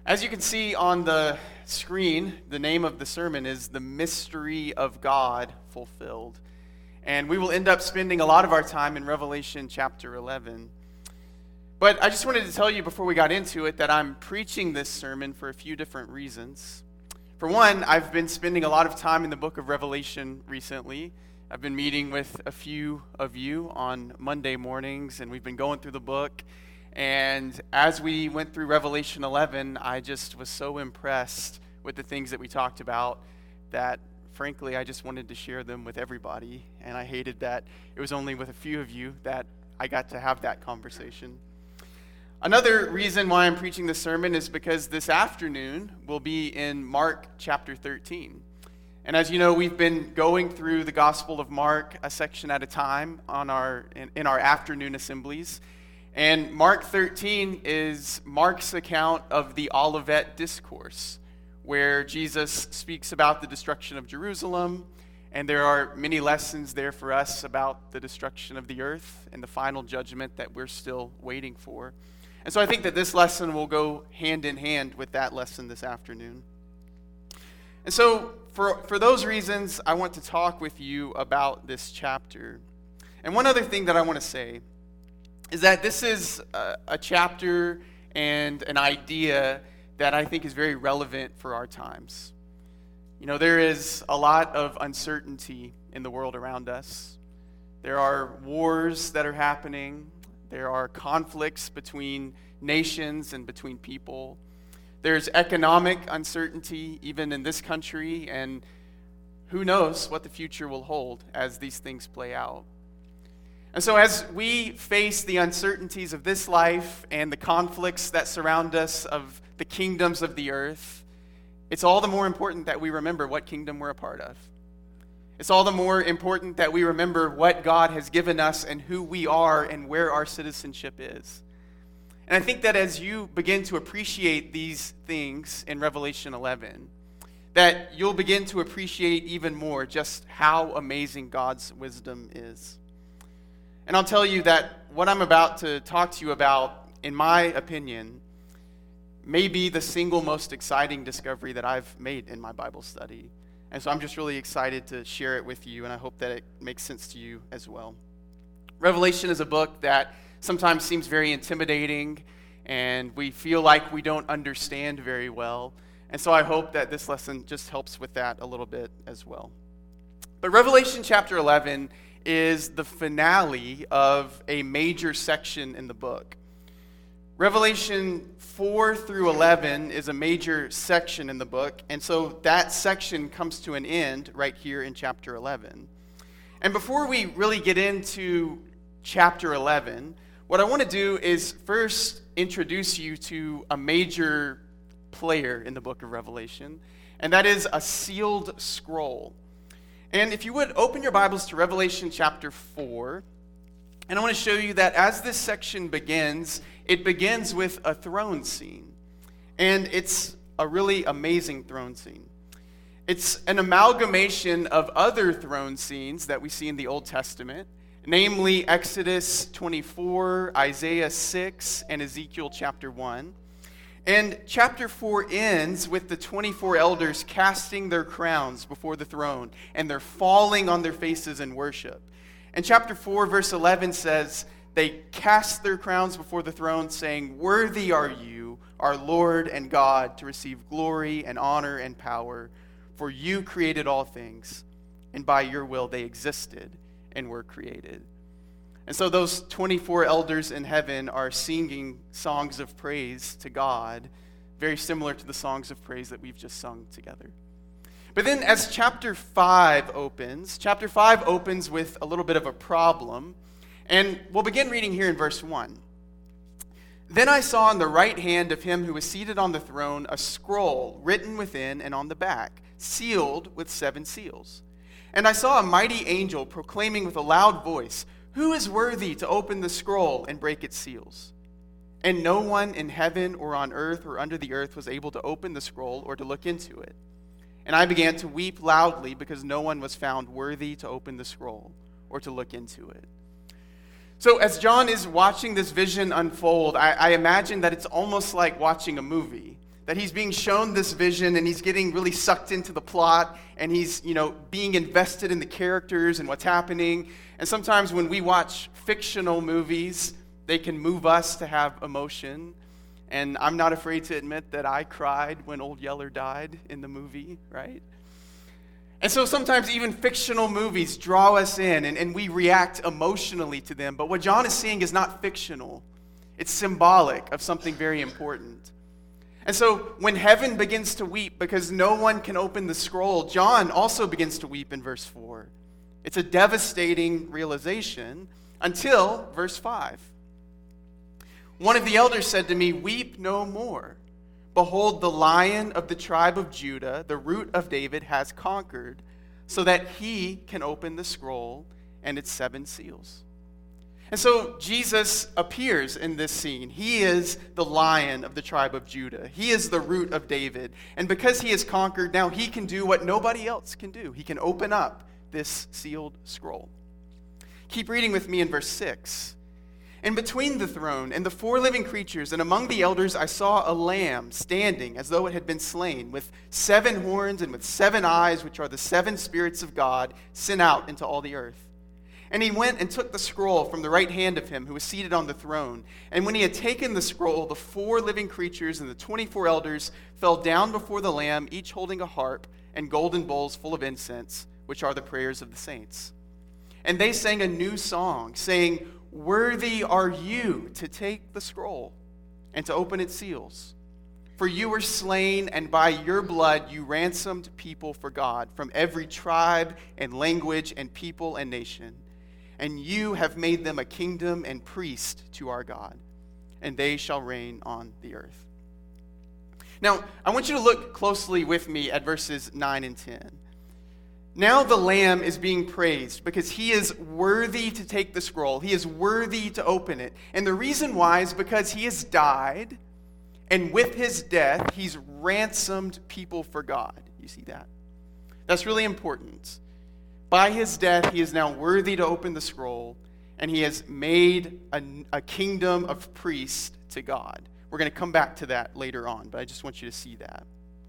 As you can see on the screen, the name of the sermon is The Mystery of God Fulfilled. And we will end up spending a lot of our time in Revelation chapter 11. But I just wanted to tell you before we got into it that I'm preaching this sermon for a few different reasons. For one, I've been spending a lot of time in the book of Revelation recently. I've been meeting with a few of you on Monday mornings, and we've been going through the book. And as we went through Revelation 11, I just was so impressed with the things that we talked about that, frankly, I just wanted to share them with everybody. And I hated that it was only with a few of you that I got to have that conversation. Another reason why I'm preaching this sermon is because this afternoon we'll be in Mark chapter 13. And as you know, we've been going through the Gospel of Mark a section at a time in our afternoon assemblies. And Mark 13 is Mark's account of the Olivet Discourse, where Jesus speaks about the destruction of Jerusalem, and there are many lessons there for us about the destruction of the earth and the final judgment that we're still waiting for. And so I think that this lesson will go hand in hand with that lesson this afternoon. And so for those reasons, I want to talk with you about this chapter. And one other thing that I want to say is that this is a chapter and an idea that I think is very relevant for our times. You know, there is a lot of uncertainty in the world around us. There are wars that are happening. There are conflicts between nations and between people. There's economic uncertainty even in this country, and who knows what the future will hold as these things play out. And so as we face the uncertainties of this life and the conflicts that surround us of the kingdoms of the earth, it's all the more important that we remember what kingdom we're a part of. It's all the more important that we remember what God has given us and who we are and where our citizenship is. And I think that as you begin to appreciate these things in Revelation 11, that you'll begin to appreciate even more just how amazing God's wisdom is. And I'll tell you that what I'm about to talk to you about, in my opinion, may be the single most exciting discovery that I've made in my Bible study. And so I'm just really excited to share it with you, and I hope that it makes sense to you as well. Revelation is a book that sometimes seems very intimidating, and we feel like we don't understand very well. And so I hope that this lesson just helps with that a little bit as well. But Revelation chapter 11 is the finale of a major section in the book. Revelation 4 through 11 is a major section in the book, and so that section comes to an end right here in chapter 11. And before we really get into chapter 11, what I want to do is first introduce you to a major player in the book of Revelation, and that is a sealed scroll. And if you would, open your Bibles to Revelation chapter 4. And I want to show you that as this section begins, it begins with a throne scene. And it's a really amazing throne scene. It's an amalgamation of other throne scenes that we see in the Old Testament, namely Exodus 24, Isaiah 6, and Ezekiel chapter 1. And chapter 4 ends with the 24 elders casting their crowns before the throne, and they're falling on their faces in worship. And chapter 4, verse 11 says, they cast their crowns before the throne, saying, "Worthy are you, our Lord and God, to receive glory and honor and power, for you created all things, and by your will they existed and were created." And so those 24 elders in heaven are singing songs of praise to God, very similar to the songs of praise that we've just sung together. But then as chapter 5 opens with a little bit of a problem, and we'll begin reading here in verse 1. "Then I saw in the right hand of him who was seated on the throne a scroll written within and on the back, sealed with 7 seals. And I saw a mighty angel proclaiming with a loud voice, 'Who is worthy to open the scroll and break its seals?' And no one in heaven or on earth or under the earth was able to open the scroll or to look into it. And I began to weep loudly because no one was found worthy to open the scroll or to look into it." So as John is watching this vision unfold, I imagine that it's almost like watching a movie. that he's being shown this vision and he's getting really sucked into the plot and he's, being invested in the characters and what's happening. And sometimes when we watch fictional movies, they can move us to have emotion. And I'm not afraid to admit that I cried when Old Yeller died in the movie, right? And so sometimes even fictional movies draw us in and we react emotionally to them. But what John is seeing is not fictional. It's symbolic of something very important. And so when heaven begins to weep because no one can open the scroll, John also begins to weep in verse 4. It's a devastating realization until verse 5. One of the elders said to me, "Weep no more. Behold, the Lion of the tribe of Judah, the Root of David, has conquered, so that he can open the scroll and its 7 seals." And so Jesus appears in this scene. He is the Lion of the tribe of Judah. He is the Root of David. And because he has conquered, now he can do what nobody else can do. He can open up this sealed scroll. Keep reading with me in verse 6. "And between the throne and the 4 living creatures and among the elders I saw a lamb standing as though it had been slain, with 7 horns and with 7 eyes, which are the 7 spirits of God sent out into all the earth. And he went and took the scroll from the right hand of him who was seated on the throne. And when he had taken the scroll, the 4 living creatures and the 24 elders fell down before the Lamb, each holding a harp and golden bowls full of incense, which are the prayers of the saints. And they sang a new song, saying, 'Worthy are you to take the scroll and to open its seals. For you were slain, and by your blood you ransomed people for God from every tribe and language and people and nation. And you have made them a kingdom and priest to our God, and they shall reign on the earth.'" Now, I want you to look closely with me at verses 9 and 10. Now the Lamb is being praised because he is worthy to take the scroll. He is worthy to open it. And the reason why is because he has died, and with his death, he's ransomed people for God. You see that? That's really important. By his death, he is now worthy to open the scroll, and he has made a kingdom of priests to God. We're going to come back to that later on, but I just want you to see that.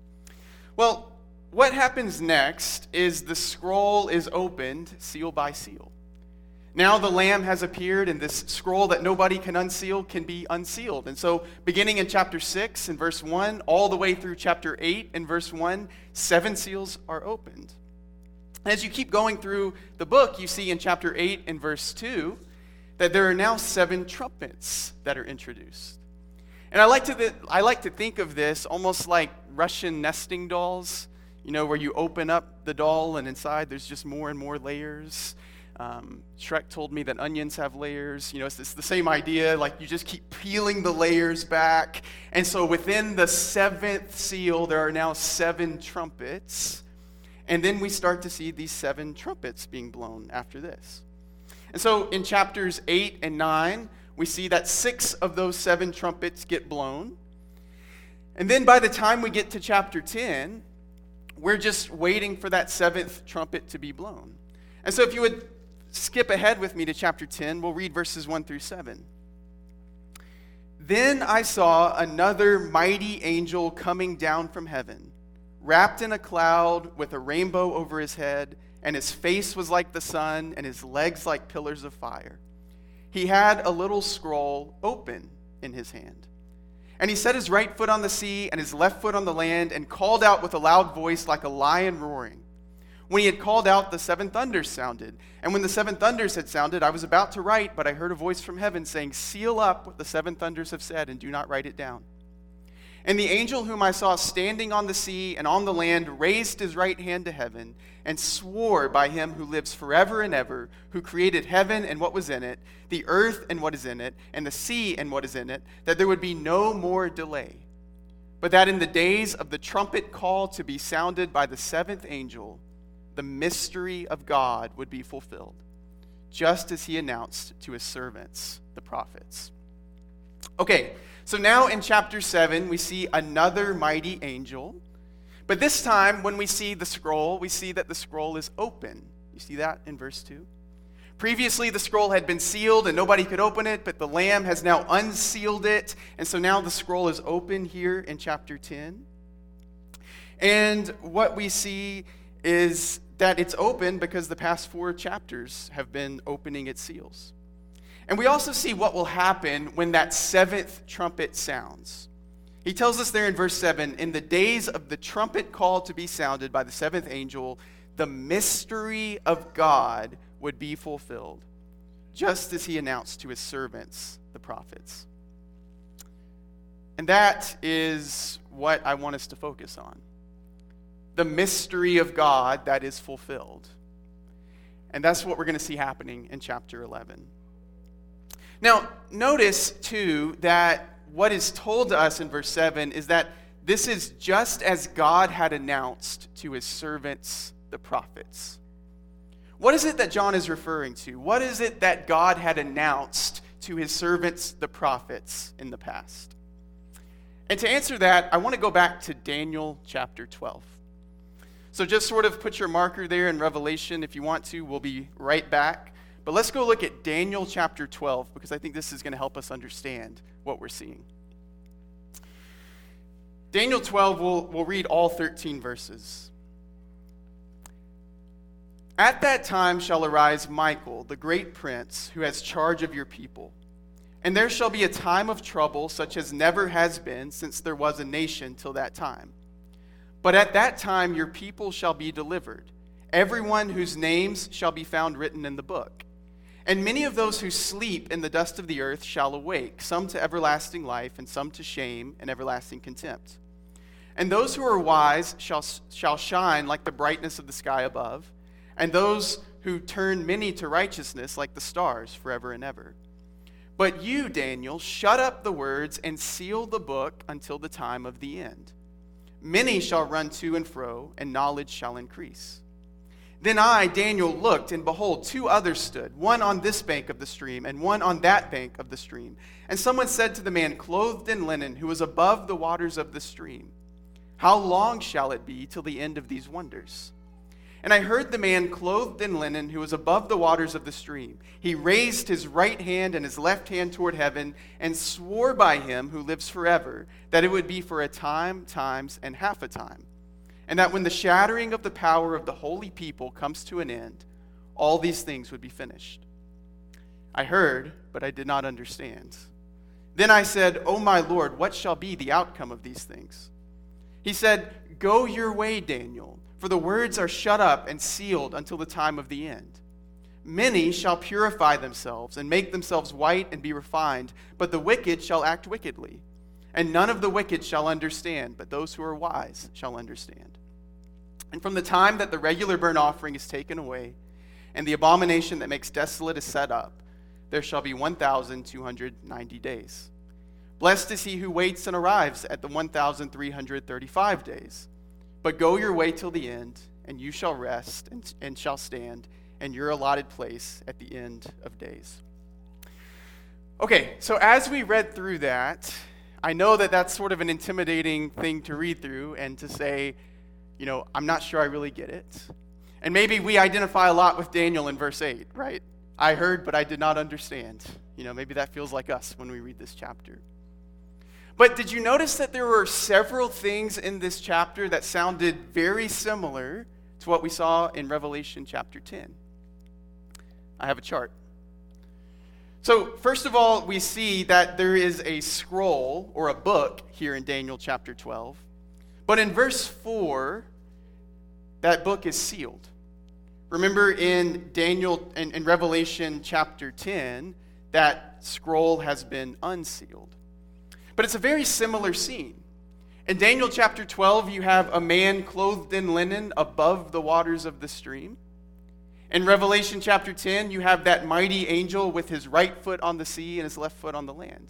Well, what happens next is the scroll is opened seal by seal. Now the Lamb has appeared, and this scroll that nobody can unseal can be unsealed. And so beginning in chapter 6 and verse 1, all the way through chapter 8 and verse 1, 7 seals are opened. As you keep going through the book, you see in chapter 8 and verse 2 that there are now 7 trumpets that are introduced. And I like to think of this almost like Russian nesting dolls, where you open up the doll and inside there's just more and more layers. Shrek told me that onions have layers. It's the same idea, like you just keep peeling the layers back. And so within the 7th seal, there are now 7 trumpets. And then we start to see these 7 trumpets being blown after this. And so in chapters 8 and 9, we see that 6 of those 7 trumpets get blown. And then by the time we get to chapter 10, we're just waiting for that 7th trumpet to be blown. And so if you would skip ahead with me to chapter 10, we'll read verses 1 through 7. "Then I saw another mighty angel coming down from heaven, wrapped in a cloud with a rainbow over his head, and his face was like the sun, and his legs like pillars of fire. He had a little scroll open in his hand. And he set his right foot on the sea and his left foot on the land, and called out with a loud voice like a lion roaring. When he had called out, the 7 thunders sounded. And when the 7 thunders had sounded, I was about to write, but I heard a voice from heaven saying, 'Seal up what the 7 thunders have said, and do not write it down.' And the angel whom I saw standing on the sea and on the land raised his right hand to heaven and swore by him who lives forever and ever, who created heaven and what was in it, the earth and what is in it, and the sea and what is in it, that there would be no more delay, but that in the days of the trumpet call to be sounded by the 7th angel, the mystery of God would be fulfilled, just as he announced to his servants, the prophets." Okay, so now in chapter 7, we see another mighty angel. But this time, when we see the scroll, we see that the scroll is open. You see that in verse 2? Previously, the scroll had been sealed and nobody could open it, but the Lamb has now unsealed it. And so now the scroll is open here in chapter 10. And what we see is that it's open because the past 4 chapters have been opening its seals. And we also see what will happen when that 7th trumpet sounds. He tells us there in verse 7, in the days of the trumpet call to be sounded by the 7th angel, the mystery of God would be fulfilled, just as he announced to his servants, the prophets. And that is what I want us to focus on. The mystery of God that is fulfilled. And that's what we're going to see happening in chapter 11. Now, notice, too, that what is told to us in verse 7 is that this is just as God had announced to his servants, the prophets. What is it that John is referring to? What is it that God had announced to his servants, the prophets, in the past? And to answer that, I want to go back to Daniel chapter 12. So just sort of put your marker there in Revelation if you want to. We'll be right back. But let's go look at Daniel chapter 12, because I think this is going to help us understand what we're seeing. Daniel 12, we'll read all 13 verses. At that time shall arise Michael, the great prince, who has charge of your people. And there shall be a time of trouble such as never has been since there was a nation till that time. But at that time your people shall be delivered, everyone whose names shall be found written in the book. And many of those who sleep in the dust of the earth shall awake, some to everlasting life, and some to shame and everlasting contempt. And those who are wise shall shine like the brightness of the sky above, and those who turn many to righteousness like the stars forever and ever. But you, Daniel, shut up the words and seal the book until the time of the end. Many shall run to and fro, and knowledge shall increase. Then I, Daniel, looked, and behold, 2 others stood, one on this bank of the stream, and one on that bank of the stream. And someone said to the man clothed in linen, who was above the waters of the stream, how long shall it be till the end of these wonders? And I heard the man clothed in linen, who was above the waters of the stream. He raised his right hand and his left hand toward heaven, and swore by him who lives forever, that it would be for a time, times, and half a time. And that when the shattering of the power of the holy people comes to an end, all these things would be finished. I heard, but I did not understand. Then I said, O my Lord, what shall be the outcome of these things? He said, Go your way, Daniel, for the words are shut up and sealed until the time of the end. Many shall purify themselves and make themselves white and be refined, but the wicked shall act wickedly. And none of the wicked shall understand, but those who are wise shall understand. And from the time that the regular burnt offering is taken away, and the abomination that makes desolate is set up, there shall be 1,290 days. Blessed is he who waits and arrives at the 1,335 days. But go your way till the end, and you shall rest and shall stand in your allotted place at the end of days. Okay, so as we read through that, I know that that's sort of an intimidating thing to read through and to say, I'm not sure I really get it. And maybe we identify a lot with Daniel in verse 8, right? I heard, but I did not understand. Maybe that feels like us when we read this chapter. But did you notice that there were several things in this chapter that sounded very similar to what we saw in Revelation chapter 10? I have a chart. So first of all, we see that there is a scroll or a book here in Daniel chapter 12. But in verse 4, that book is sealed. Remember in Revelation chapter 10, that scroll has been unsealed. But it's a very similar scene. In Daniel chapter 12, you have a man clothed in linen above the waters of the stream. In Revelation chapter 10, you have that mighty angel with his right foot on the sea and his left foot on the land.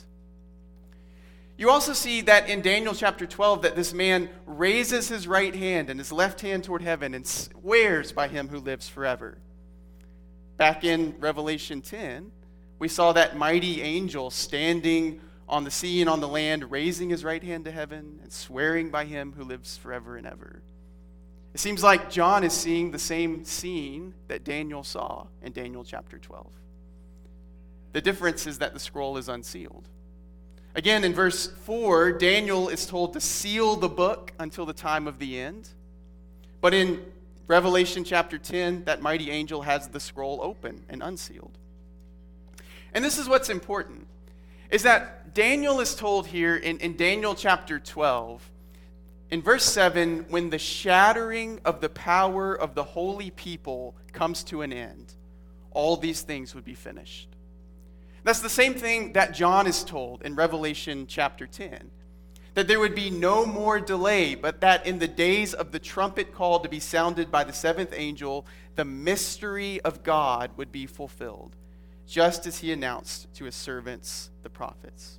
You also see that in Daniel chapter 12 that this man raises his right hand and his left hand toward heaven and swears by him who lives forever. Back in Revelation 10, we saw that mighty angel standing on the sea and on the land, raising his right hand to heaven and swearing by him who lives forever and ever. It seems like John is seeing the same scene that Daniel saw in Daniel chapter 12. The difference is that the scroll is unsealed. Again, in verse 4, Daniel is told to seal the book until the time of the end. But in Revelation chapter 10, that mighty angel has the scroll open and unsealed. And this is what's important, is that Daniel is told here in Daniel chapter 12, in verse 7, when the shattering of the power of the holy people comes to an end, all these things would be finished. That's the same thing that John is told in Revelation chapter 10, that there would be no more delay, but that in the days of the trumpet call to be sounded by the seventh angel, the mystery of God would be fulfilled, just as he announced to his servants, the prophets.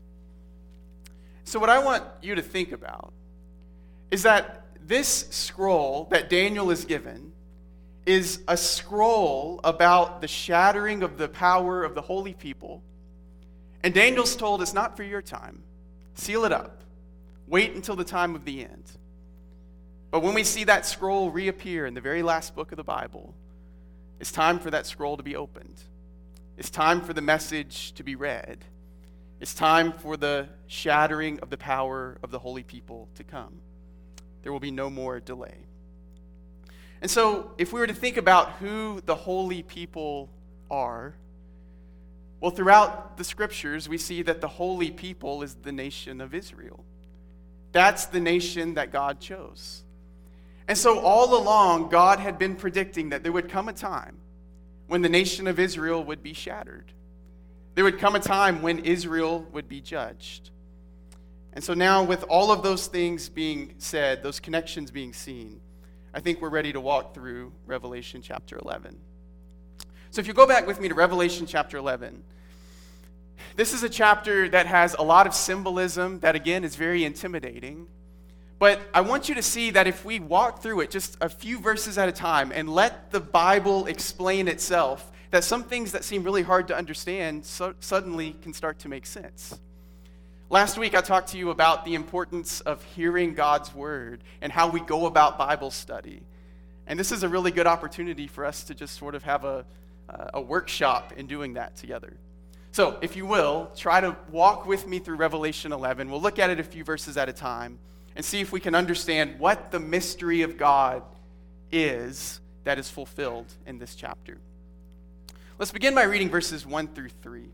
So what I want you to think about is that this scroll that Daniel is given is a scroll about the shattering of the power of the holy people. And Daniel's told it's not for your time. Seal it up. Wait until the time of the end. But when we see that scroll reappear in the very last book of the Bible, it's time for that scroll to be opened. It's time for the message to be read. It's time for the shattering of the power of the holy people to come. There will be no more delay. And so, if we were to think about who the holy people are, well, throughout the scriptures, we see that the holy people is the nation of Israel. That's the nation that God chose. And so all along, God had been predicting that there would come a time when the nation of Israel would be shattered. There would come a time when Israel would be judged. And so now, with all of those things being said, those connections being seen, I think we're ready to walk through Revelation chapter 11. So if you go back with me to Revelation chapter 11, this is a chapter that has a lot of symbolism that, again, is very intimidating. But I want you to see that if we walk through it just a few verses at a time and let the Bible explain itself, that some things that seem really hard to understand suddenly can start to make sense. Last week I talked to you about the importance of hearing God's word and how we go about Bible study. And this is a really good opportunity for us to just sort of have a workshop in doing that together. So, if you will, try to walk with me through Revelation 11. We'll look at it a few verses at a time and see if we can understand what the mystery of God is that is fulfilled in this chapter. Let's begin by reading verses 1 through 3.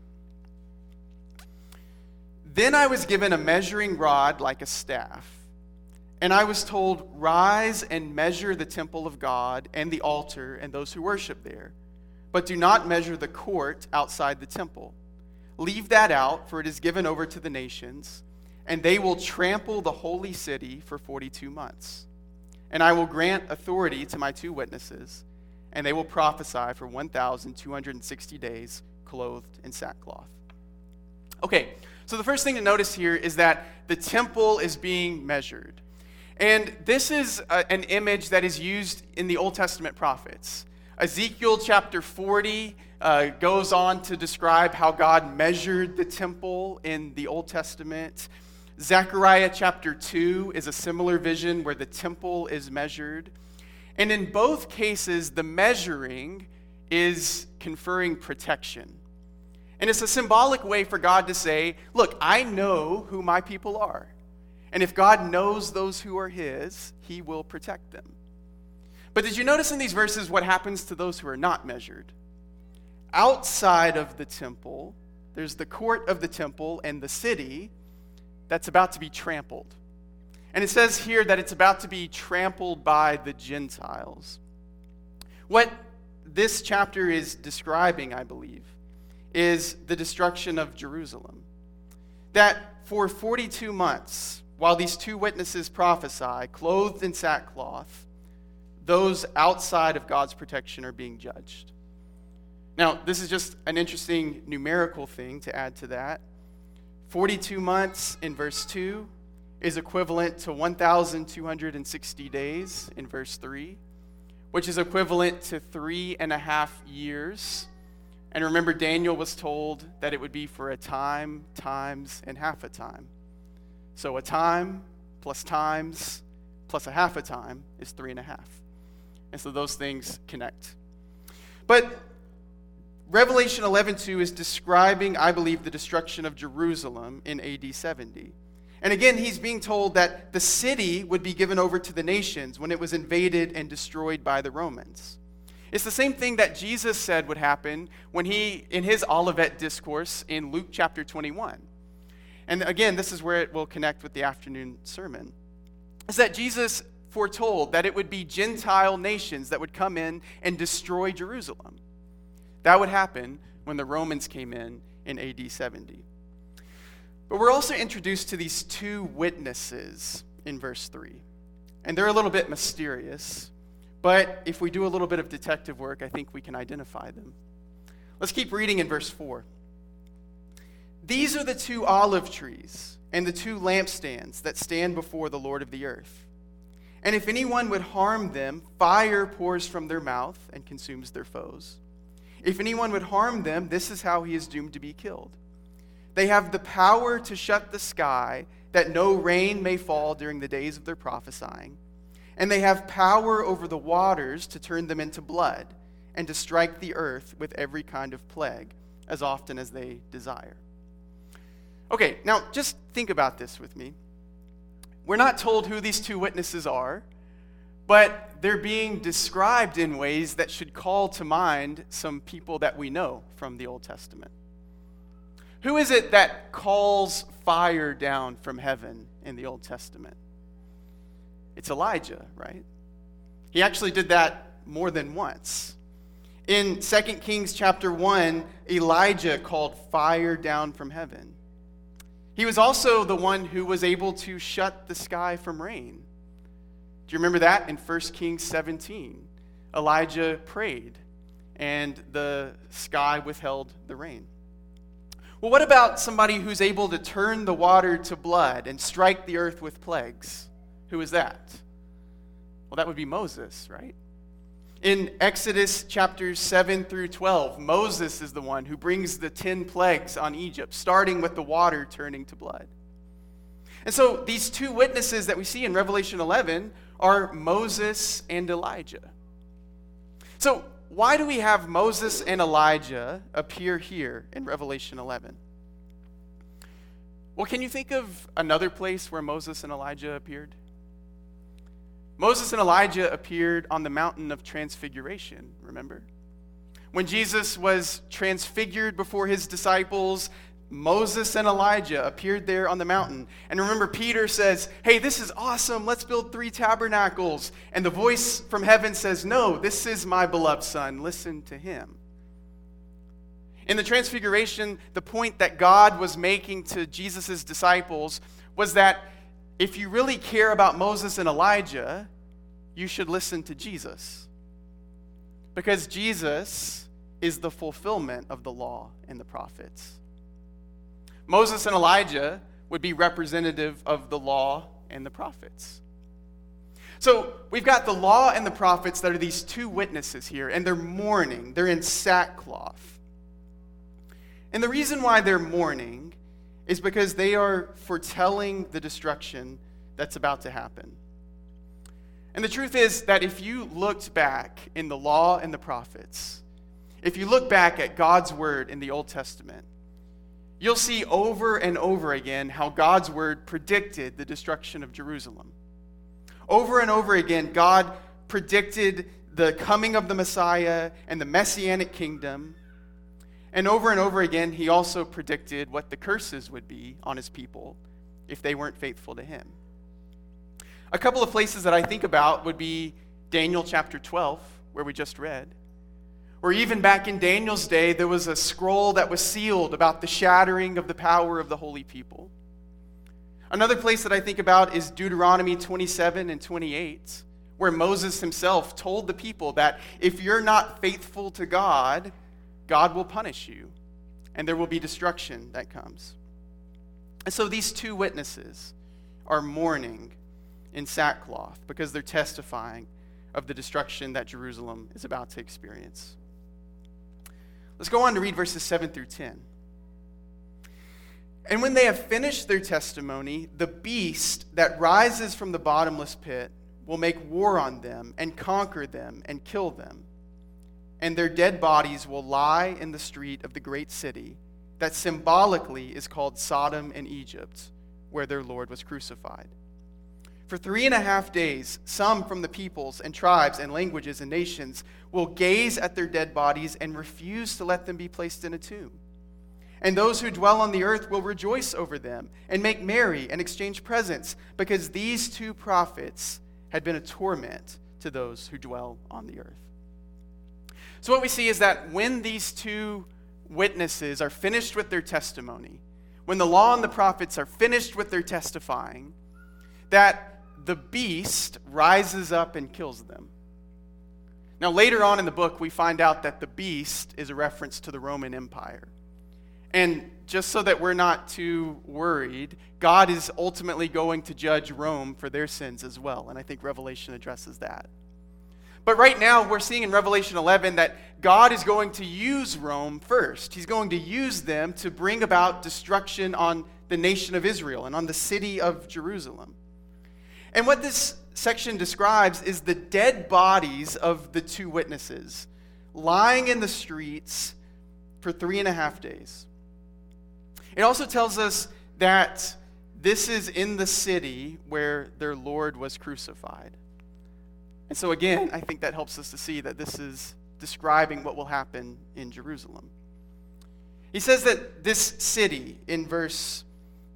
Then I was given a measuring rod like a staff, and I was told, "Rise and measure the temple of God and the altar and those who worship there. But do not measure the court outside the temple. Leave that out, for it is given over to the nations, and they will trample the holy city for 42 months. And I will grant authority to my 2 witnesses, and they will prophesy for 1,260 days, clothed in sackcloth." Okay, so the first thing to notice here is that the temple is being measured. And this is an image that is used in the Old Testament prophets. Ezekiel chapter 40 goes on to describe how God measured the temple in the Old Testament. Zechariah chapter 2 is a similar vision where the temple is measured. And in both cases, the measuring is conferring protection. And it's a symbolic way for God to say, look, I know who my people are. And if God knows those who are his, he will protect them. But did you notice in these verses what happens to those who are not measured? Outside of the temple, there's the court of the temple and the city that's about to be trampled. And it says here that it's about to be trampled by the Gentiles. What this chapter is describing, I believe, is the destruction of Jerusalem. That for 42 months, while these 2 witnesses prophesy, clothed in sackcloth, those outside of God's protection are being judged. Now, this is just an interesting numerical thing to add to that. 42 months in verse 2 is equivalent to 1,260 days in verse 3, which is equivalent to 3.5 years. And remember, Daniel was told that it would be for a time, times, and half a time. So a time plus times plus a half a time is 3.5. And so those things connect. But Revelation 11:2 is describing, I believe, the destruction of Jerusalem in AD 70. And again, he's being told that the city would be given over to the nations when it was invaded and destroyed by the Romans. It's the same thing that Jesus said would happen when he, in his Olivet discourse in Luke chapter 21. And again, this is where it will connect with the afternoon sermon. Is that Jesus foretold that it would be Gentile nations that would come in and destroy Jerusalem. That would happen when the Romans came in AD 70. But we're also introduced to these two witnesses in verse 3. And they're a little bit mysterious, but if we do a little bit of detective work, I think we can identify them. Let's keep reading in verse 4. These are the two olive trees and the two lampstands that stand before the Lord of the earth. And if anyone would harm them, fire pours from their mouth and consumes their foes. If anyone would harm them, this is how he is doomed to be killed. They have the power to shut the sky, that no rain may fall during the days of their prophesying. And they have power over the waters to turn them into blood, and to strike the earth with every kind of plague, as often as they desire. Okay, now just think about this with me. We're not told who these two witnesses are, but they're being described in ways that should call to mind some people that we know from the Old Testament. Who is it that calls fire down from heaven in the Old Testament? It's Elijah, right? He actually did that more than once. In 2 Kings chapter 1, Elijah called fire down from heaven. He was also the one who was able to shut the sky from rain. Do you remember that in 1 Kings 17? Elijah prayed, and the sky withheld the rain. Well, what about somebody who's able to turn the water to blood and strike the earth with plagues? Who is that? Well, that would be Moses, right? In Exodus chapters 7 through 12, Moses is the one who brings the 10 plagues on Egypt, starting with the water turning to blood. And so these two witnesses that we see in Revelation 11 are Moses and Elijah. So why do we have Moses and Elijah appear here in Revelation 11? Well, can you think of another place where Moses and Elijah appeared? Moses and Elijah appeared on the mountain of transfiguration, remember? When Jesus was transfigured before his disciples, Moses and Elijah appeared there on the mountain. And remember, Peter says, hey, this is awesome. Let's build 3 tabernacles. And the voice from heaven says, no, this is my beloved son. Listen to him. In the transfiguration, the point that God was making to Jesus' disciples was that if you really care about Moses and Elijah, you should listen to Jesus. Because Jesus is the fulfillment of the law and the prophets. Moses and Elijah would be representative of the law and the prophets. So we've got the law and the prophets that are these two witnesses here, and they're mourning. They're in sackcloth. And the reason why they're mourning is because they are foretelling the destruction that's about to happen. And the truth is that if you looked back in the law and the prophets, if you look back at God's word in the Old Testament, you'll see over and over again how God's word predicted the destruction of Jerusalem. Over and over again, God predicted the coming of the Messiah and the Messianic kingdom. And over again, he also predicted what the curses would be on his people if they weren't faithful to him. A couple of places that I think about would be Daniel chapter 12, where we just read. Or even back in Daniel's day, there was a scroll that was sealed about the shattering of the power of the holy people. Another place that I think about is Deuteronomy 27 and 28, where Moses himself told the people that if you're not faithful to God, God will punish you, and there will be destruction that comes. And so these two witnesses are mourning in sackcloth because they're testifying of the destruction that Jerusalem is about to experience. Let's go on to read verses 7 through 10. And when they have finished their testimony, the beast that rises from the bottomless pit will make war on them and conquer them and kill them. And their dead bodies will lie in the street of the great city that symbolically is called Sodom and Egypt, where their Lord was crucified. For 3.5 days, some from the peoples and tribes and languages and nations will gaze at their dead bodies and refuse to let them be placed in a tomb. And those who dwell on the earth will rejoice over them and make merry and exchange presents, because these two prophets had been a torment to those who dwell on the earth. So what we see is that when these two witnesses are finished with their testimony, when the law and the prophets are finished with their testifying, that the beast rises up and kills them. Now, later on in the book, we find out that the beast is a reference to the Roman Empire. And just so that we're not too worried, God is ultimately going to judge Rome for their sins as well. And I think Revelation addresses that. But right now, we're seeing in Revelation 11 that God is going to use Rome first. He's going to use them to bring about destruction on the nation of Israel and on the city of Jerusalem. And what this section describes is the dead bodies of the two witnesses lying in the streets for 3.5 days. It also tells us that this is in the city where their Lord was crucified. And so again, I think that helps us to see that this is describing what will happen in Jerusalem. He says that this city in verse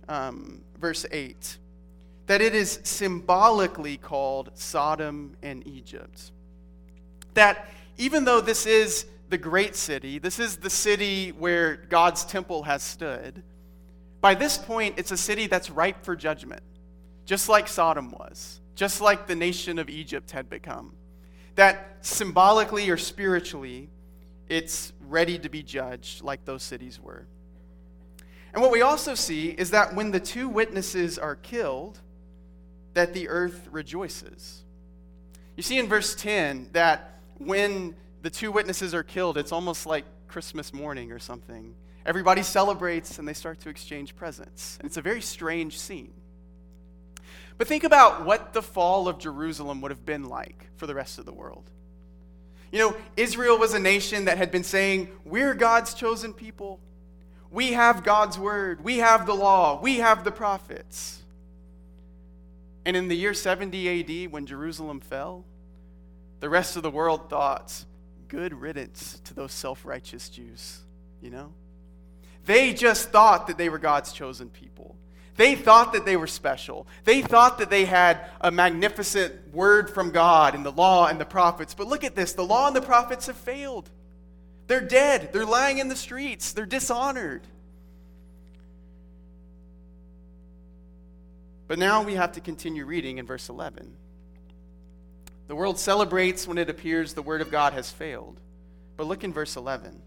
8, that it is symbolically called Sodom and Egypt. That even though this is the great city, this is the city where God's temple has stood, by this point it's a city that's ripe for judgment, just like Sodom was, just like the nation of Egypt had become. That symbolically or spiritually, it's ready to be judged like those cities were. And what we also see is that when the two witnesses are killed, that the earth rejoices. You see in verse 10 that when the two witnesses are killed, it's almost like Christmas morning or something. Everybody celebrates and they start to exchange presents. And it's a very strange scene. But think about what the fall of Jerusalem would have been like for the rest of the world. You know, Israel was a nation that had been saying, we're God's chosen people. We have God's word. We have the law. We have the prophets. And in the year 70 AD, when Jerusalem fell, the rest of the world thought, good riddance to those self-righteous Jews, you know? They just thought that they were God's chosen people. They thought that they were special. They thought that they had a magnificent word from God in the law and the prophets. But look at this. The law and the prophets have failed. They're dead. They're lying in the streets. They're dishonored. But now we have to continue reading in verse 11. The world celebrates when it appears the word of God has failed. But look in verse 11.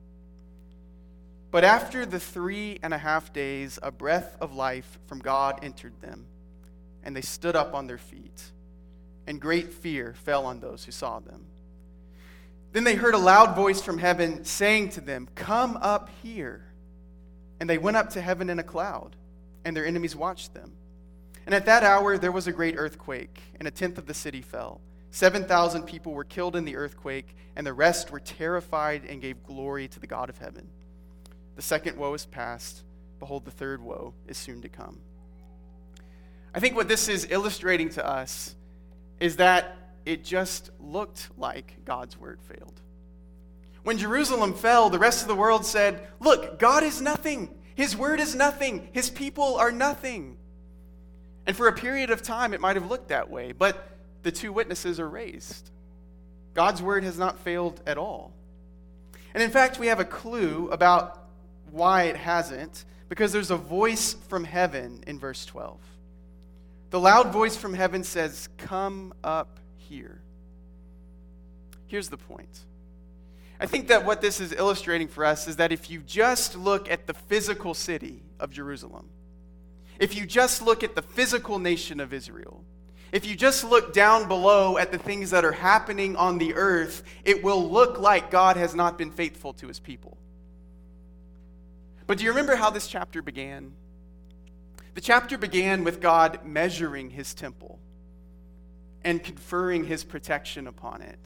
But after the 3.5 days, a breath of life from God entered them, and they stood up on their feet, and great fear fell on those who saw them. Then they heard a loud voice from heaven saying to them, "Come up here." And they went up to heaven in a cloud, and their enemies watched them. And at that hour there was a great earthquake, and 1/10 of the city fell. 7,000 people were killed in the earthquake, and the rest were terrified and gave glory to the God of heaven. The second woe is past. Behold, the third woe is soon to come. I think what this is illustrating to us is that it just looked like God's word failed. When Jerusalem fell, the rest of the world said, look, God is nothing. His word is nothing. His people are nothing. And for a period of time, it might have looked that way, but the two witnesses are raised. God's word has not failed at all. And in fact, we have a clue about why it hasn't, because there's a voice from heaven in verse 12. The loud voice from heaven says, "Come up here." Here's the point. I think that what this is illustrating for us is that if you just look at the physical city of Jerusalem, if you just look at the physical nation of Israel, if you just look down below at the things that are happening on the earth, it will look like God has not been faithful to his people. But do you remember how this chapter began? The chapter began with God measuring his temple. and conferring his protection upon it.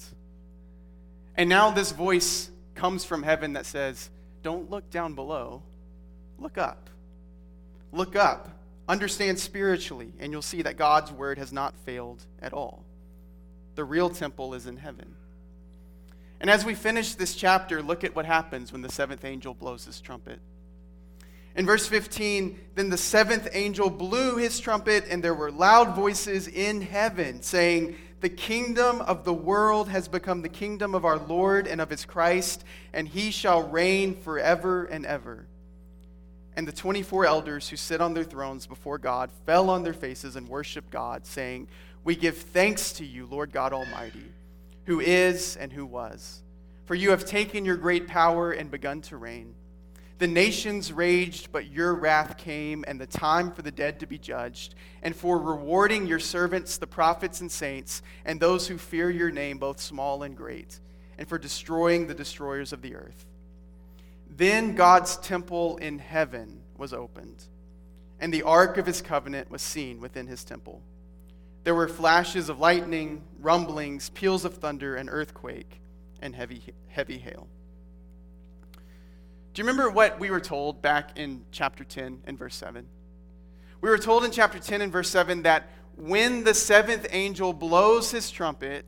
And now this voice comes from heaven that says, don't look down below, look up. Look up, understand spiritually, and you'll see that God's word has not failed at all. The real temple is in heaven. And as we finish this chapter, look at what happens when the seventh angel blows his trumpet. In verse 15, then the seventh angel blew his trumpet, and there were loud voices in heaven saying, the kingdom of the world has become the kingdom of our Lord and of his Christ, and he shall reign forever and ever. And the 24 elders who sit on their thrones before God fell on their faces and worshiped God, saying, we give thanks to you, Lord God Almighty, who is and who was. For you have taken your great power and begun to reign. The nations raged, but your wrath came, and the time for the dead to be judged, and for rewarding your servants, the prophets and saints, and those who fear your name, both small and great, and for destroying the destroyers of the earth. Then God's temple in heaven was opened, and the ark of his covenant was seen within his temple. There were flashes of lightning, rumblings, peals of thunder, an earthquake, and heavy hail. Do you remember what we were told back in chapter 10 and verse 7? We were told in chapter 10 and verse 7 that when the seventh angel blows his trumpet,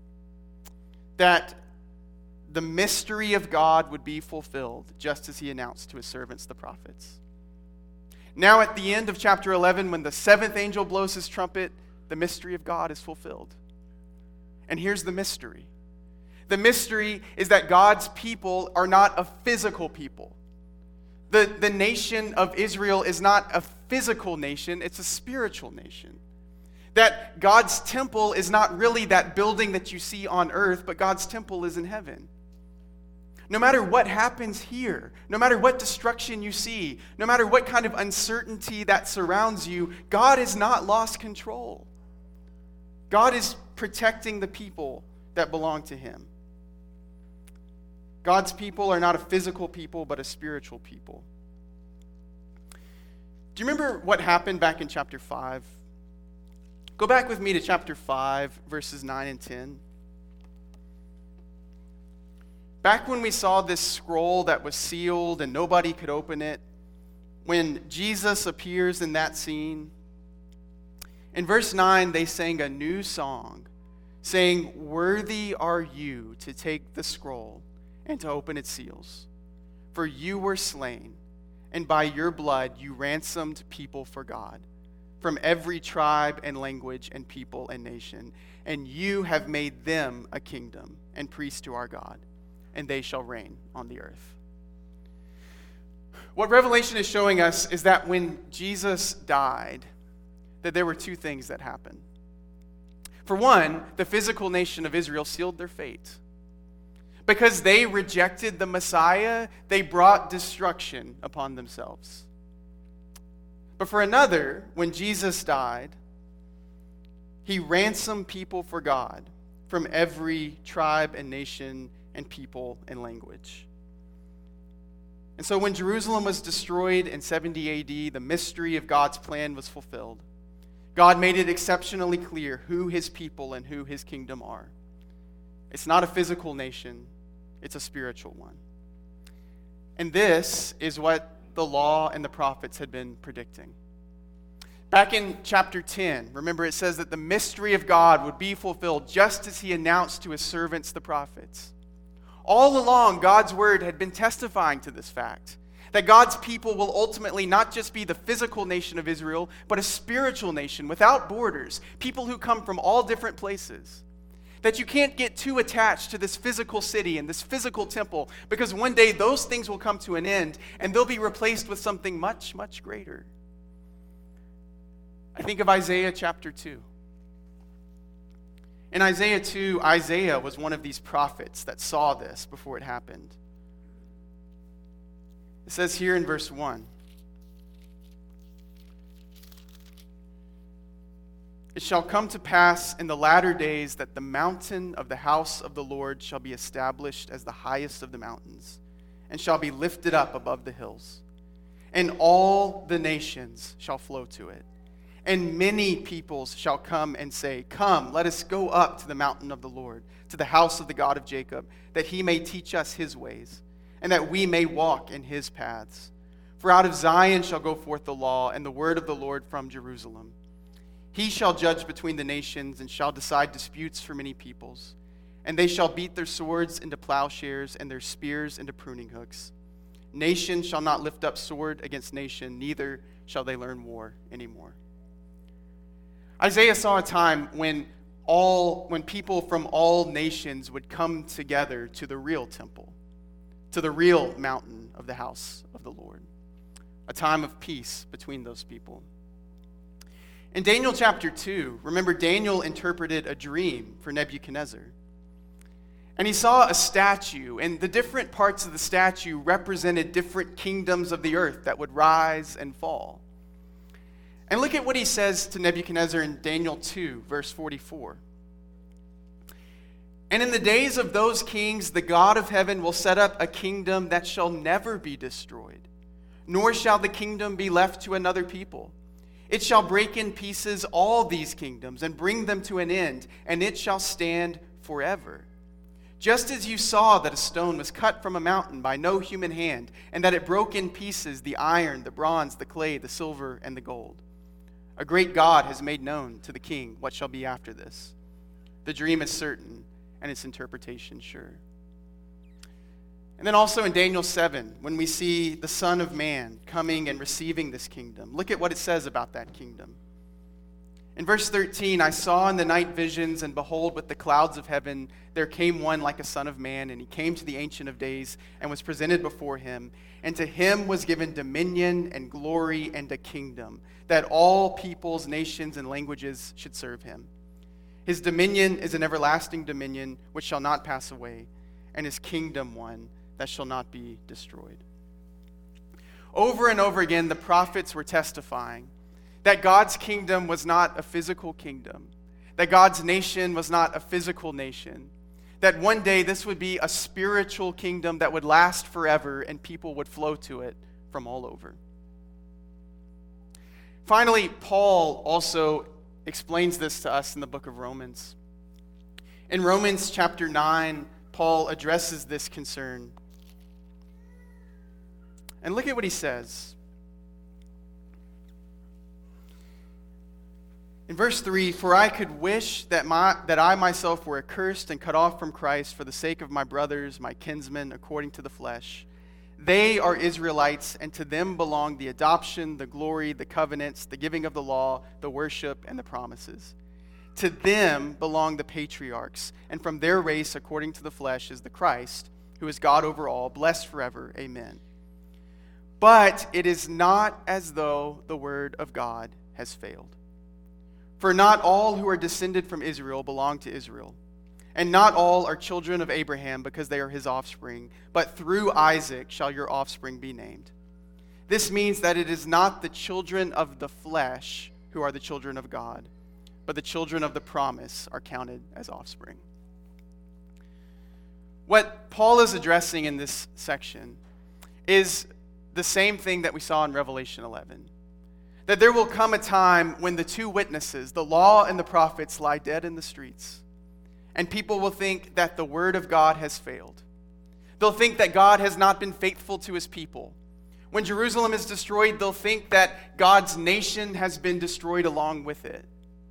that the mystery of God would be fulfilled, just as he announced to his servants, the prophets. Now at the end of chapter 11, when the seventh angel blows his trumpet, the mystery of God is fulfilled. And here's the mystery. The mystery is that God's people are not a physical people. The nation of Israel is not a physical nation, it's a spiritual nation. That God's temple is not really that building that you see on earth, but God's temple is in heaven. No matter what happens here, no matter what destruction you see, no matter what kind of uncertainty that surrounds you, God has not lost control. God is protecting the people that belong to him. God's people are not a physical people, but a spiritual people. Do you remember what happened back in chapter 5? Go back with me to chapter 5, verses 9 and 10. Back when we saw this scroll that was sealed and nobody could open it, when Jesus appears in that scene, in verse 9 they sang a new song, saying, worthy are you to take the scroll and to open its seals. For you were slain, and by your blood you ransomed people for God, from every tribe and language and people and nation. And you have made them a kingdom and priests to our God, and they shall reign on the earth. What Revelation is showing us is that when Jesus died, that there were two things that happened. For one, the physical nation of Israel sealed their fate. Because they rejected the Messiah, they brought destruction upon themselves. But for another, when Jesus died, he ransomed people for God from every tribe and nation and people and language. And so when Jerusalem was destroyed in 70 AD, the mystery of God's plan was fulfilled. God made it exceptionally clear who his people and who his kingdom are. It's not a physical nation. It's a spiritual one. And this is what the law and the prophets had been predicting. Back in chapter 10, remember it says that the mystery of God would be fulfilled just as he announced to his servants, the prophets. All along, God's word had been testifying to this fact, that God's people will ultimately not just be the physical nation of Israel, but a spiritual nation without borders, people who come from all different places. That you can't get too attached to this physical city and this physical temple, because one day those things will come to an end and they'll be replaced with something much, much greater. I think of Isaiah chapter 2. In Isaiah 2, Isaiah was one of these prophets that saw this before it happened. It says here in verse 1, it shall come to pass in the latter days that the mountain of the house of the Lord shall be established as the highest of the mountains, and shall be lifted up above the hills. And all the nations shall flow to it. And many peoples shall come and say, Come, let us go up to the mountain of the Lord, to the house of the God of Jacob, that he may teach us his ways, and that we may walk in his paths. For out of Zion shall go forth the law, and the word of the Lord from Jerusalem. He shall judge between the nations, and shall decide disputes for many peoples. And they shall beat their swords into plowshares, and their spears into pruning hooks. Nation shall not lift up sword against nation, neither shall they learn war anymore. Isaiah saw a time when people from all nations would come together to the real temple, to the real mountain of the house of the Lord. A time of peace between those people. In Daniel chapter 2, remember Daniel interpreted a dream for Nebuchadnezzar. And he saw a statue, and the different parts of the statue represented different kingdoms of the earth that would rise and fall. And look at what he says to Nebuchadnezzar in Daniel 2, verse 44. And in the days of those kings, the God of heaven will set up a kingdom that shall never be destroyed, nor shall the kingdom be left to another people. It shall break in pieces all these kingdoms and bring them to an end, and it shall stand forever. Just as you saw that a stone was cut from a mountain by no human hand, and that it broke in pieces the iron, the bronze, the clay, the silver, and the gold. A great God has made known to the king what shall be after this. The dream is certain, and its interpretation sure. And then also in Daniel 7, when we see the Son of Man coming and receiving this kingdom, look at what it says about that kingdom. In verse 13, I saw in the night visions, and behold, with the clouds of heaven, there came one like a son of man, and he came to the Ancient of Days, and was presented before him. And to him was given dominion and glory and a kingdom, that all peoples, nations, and languages should serve him. His dominion is an everlasting dominion which shall not pass away, and his kingdom one that shall not be destroyed. Over and over again, the prophets were testifying that God's kingdom was not a physical kingdom, that God's nation was not a physical nation, that one day this would be a spiritual kingdom that would last forever and people would flow to it from all over. Finally, Paul also explains this to us in the book of Romans. In Romans chapter 9, Paul addresses this concern. And look at what he says. In verse 3, For I could wish that I myself were accursed and cut off from Christ for the sake of my brothers, my kinsmen, according to the flesh. They are Israelites, and to them belong the adoption, the glory, the covenants, the giving of the law, the worship, and the promises. To them belong the patriarchs, and from their race, according to the flesh, is the Christ, who is God over all, blessed forever. Amen. But it is not as though the word of God has failed. For not all who are descended from Israel belong to Israel, and not all are children of Abraham because they are his offspring, but through Isaac shall your offspring be named. This means that it is not the children of the flesh who are the children of God, but the children of the promise are counted as offspring. What Paul is addressing in this section is the same thing that we saw in Revelation 11. That there will come a time when the two witnesses, the law and the prophets, lie dead in the streets. And people will think that the word of God has failed. They'll think that God has not been faithful to his people. When Jerusalem is destroyed, they'll think that God's nation has been destroyed along with it.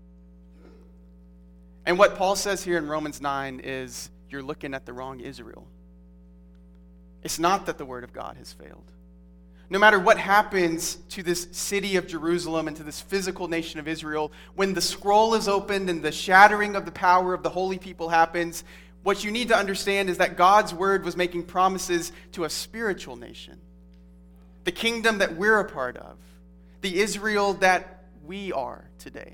And what Paul says here in Romans 9 is, you're looking at the wrong Israel. It's not that the word of God has failed. No matter what happens to this city of Jerusalem and to this physical nation of Israel, when the scroll is opened and the shattering of the power of the holy people happens, what you need to understand is that God's word was making promises to a spiritual nation. The kingdom that we're a part of. The Israel that we are today.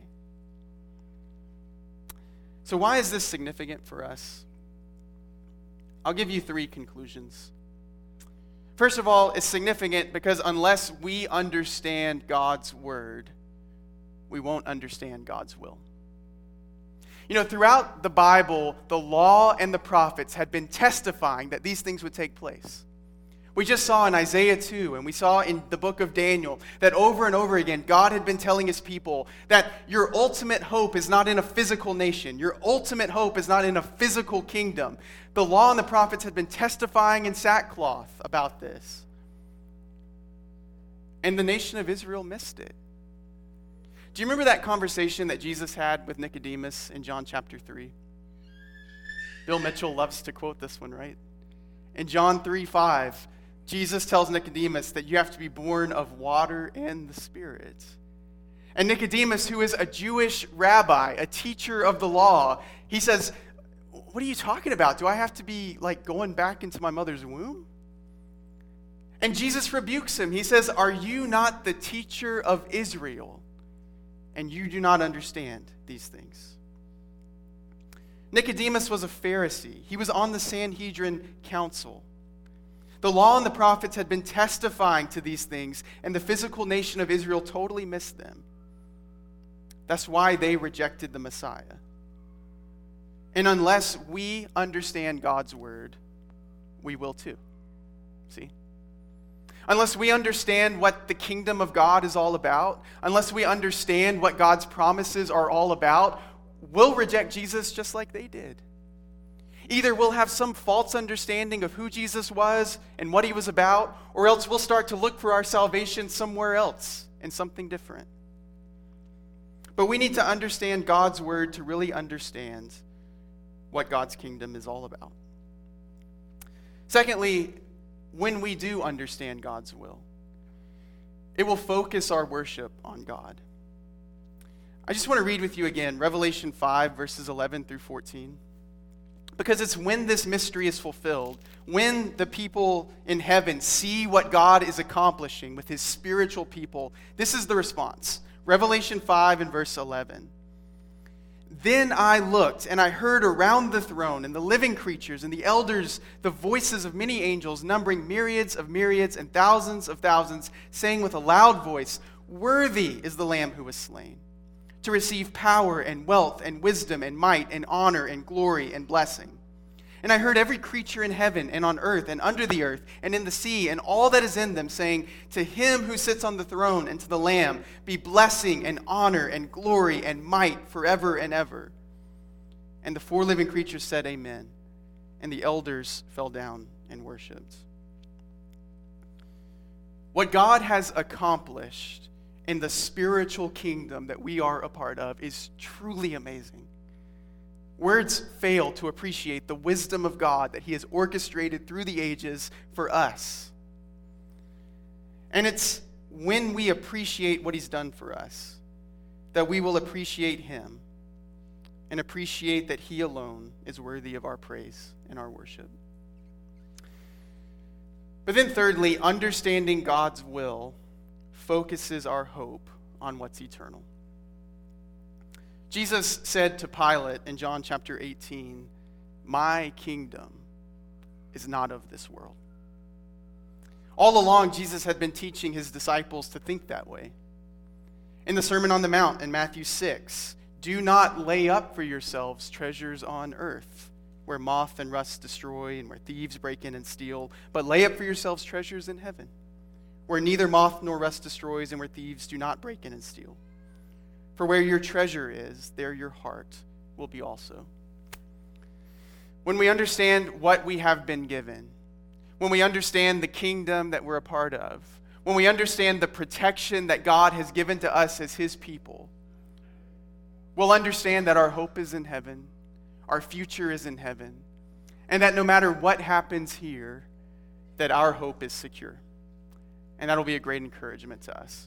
So why is this significant for us? I'll give you 3 conclusions. First of all, it's significant because unless we understand God's word, we won't understand God's will. You know, throughout the Bible, the law and the prophets had been testifying that these things would take place. We just saw in Isaiah 2, and we saw in the book of Daniel, that over and over again, God had been telling his people that your ultimate hope is not in a physical nation. Your ultimate hope is not in a physical kingdom. The law and the prophets had been testifying in sackcloth about this. And the nation of Israel missed it. Do you remember that conversation that Jesus had with Nicodemus in John chapter 3? Bill Mitchell loves to quote this one, right? In John 3:5, Jesus tells Nicodemus that you have to be born of water and the Spirit. And Nicodemus, who is a Jewish rabbi, a teacher of the law, he says, what are you talking about? Do I have to be like going back into my mother's womb? And Jesus rebukes him. He says, are you not the teacher of Israel, and you do not understand these things? Nicodemus was a Pharisee. He was on the Sanhedrin council. The law and the prophets had been testifying to these things, and the physical nation of Israel totally missed them. That's why they rejected the Messiah. And unless we understand God's word, we will too. See? Unless we understand what the kingdom of God is all about, unless we understand what God's promises are all about, we'll reject Jesus just like they did. Either we'll have some false understanding of who Jesus was and what he was about, or else we'll start to look for our salvation somewhere else in something different. But we need to understand God's word to really understand what God's kingdom is all about. Secondly, when we do understand God's will, it will focus our worship on God. I just want to read with you again, Revelation 5, verses 11 through 14. Because it's when this mystery is fulfilled, when the people in heaven see what God is accomplishing with his spiritual people, this is the response. Revelation 5 and verse 11. Then I looked, and I heard around the throne and the living creatures and the elders the voices of many angels, numbering myriads of myriads and thousands of thousands, saying with a loud voice, worthy is the Lamb who was slain, to receive power and wealth and wisdom and might and honor and glory and blessing. And I heard every creature in heaven and on earth and under the earth and in the sea and all that is in them saying, to him who sits on the throne and to the Lamb be blessing and honor and glory and might forever and ever. And the four living creatures said, Amen. And the elders fell down and worshipped. What God has accomplished in the spiritual kingdom that we are a part of is truly amazing. Words fail to appreciate the wisdom of God that he has orchestrated through the ages for us. And it's when we appreciate what he's done for us that we will appreciate him and appreciate that he alone is worthy of our praise and our worship. But then thirdly, understanding God's will focuses our hope on what's eternal. Jesus said to Pilate in John chapter 18, my kingdom is not of this world. All along, Jesus had been teaching his disciples to think that way. In the Sermon on the Mount in Matthew 6, do not lay up for yourselves treasures on earth, where moth and rust destroy and where thieves break in and steal, but lay up for yourselves treasures in heaven, where neither moth nor rust destroys and where thieves do not break in and steal. For where your treasure is, there your heart will be also. When we understand what we have been given, when we understand the kingdom that we're a part of, when we understand the protection that God has given to us as his people, we'll understand that our hope is in heaven, our future is in heaven, and that no matter what happens here, that our hope is secure. And that'll be a great encouragement to us.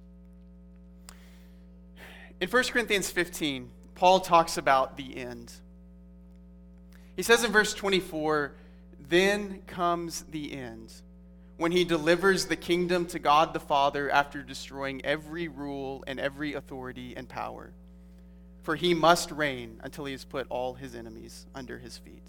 In 1 Corinthians 15, Paul talks about the end. He says in verse 24, then comes the end, when he delivers the kingdom to God the Father after destroying every rule and every authority and power. For he must reign until he has put all his enemies under his feet.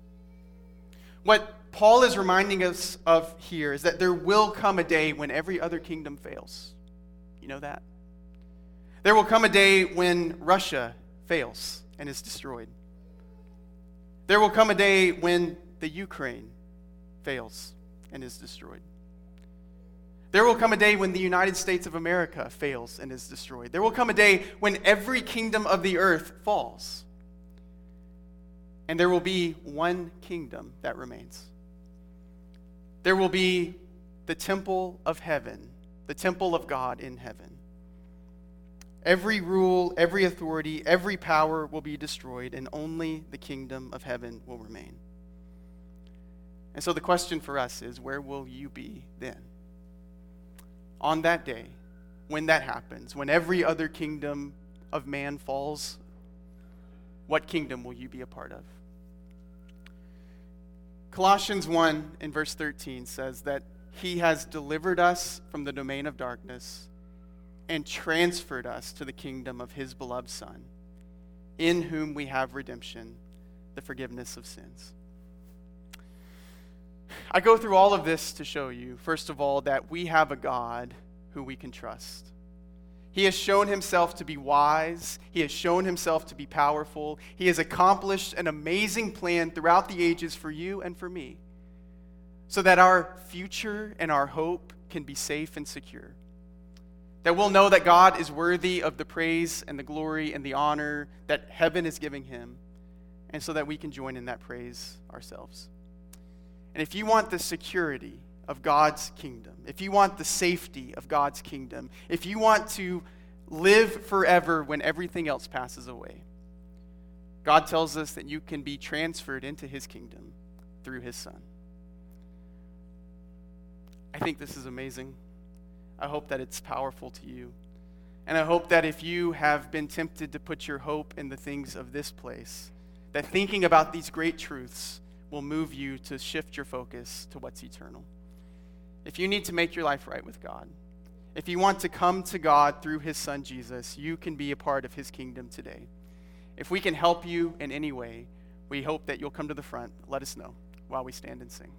What Paul is reminding us of here is that there will come a day when every other kingdom fails. You know that? There will come a day when Russia fails and is destroyed. There will come a day when the Ukraine fails and is destroyed. There will come a day when the United States of America fails and is destroyed. There will come a day when every kingdom of the earth falls. And there will be one kingdom that remains. There will be the temple of heaven, the temple of God in heaven. Every rule, every authority, every power will be destroyed, and only the kingdom of heaven will remain. And so the question for us is, where will you be then? On that day, when that happens, when every other kingdom of man falls, what kingdom will you be a part of? Colossians 1 in verse 13 says that he has delivered us from the domain of darkness and transferred us to the kingdom of his beloved Son, in whom we have redemption, the forgiveness of sins. I go through all of this to show you, first of all, that we have a God who we can trust. He has shown himself to be wise. He has shown himself to be powerful. He has accomplished an amazing plan throughout the ages for you and for me, so that our future and our hope can be safe and secure. That we'll know that God is worthy of the praise and the glory and the honor that heaven is giving him, and so that we can join in that praise ourselves. And if you want the security of God's kingdom, if you want the safety of God's kingdom, if you want to live forever when everything else passes away, God tells us that you can be transferred into his kingdom through his Son. I think this is amazing. I hope that it's powerful to you. And I hope that if you have been tempted to put your hope in the things of this place, that thinking about these great truths will move you to shift your focus to what's eternal. If you need to make your life right with God, if you want to come to God through his Son Jesus, you can be a part of his kingdom today. If we can help you in any way, we hope that you'll come to the front. Let us know while we stand and sing.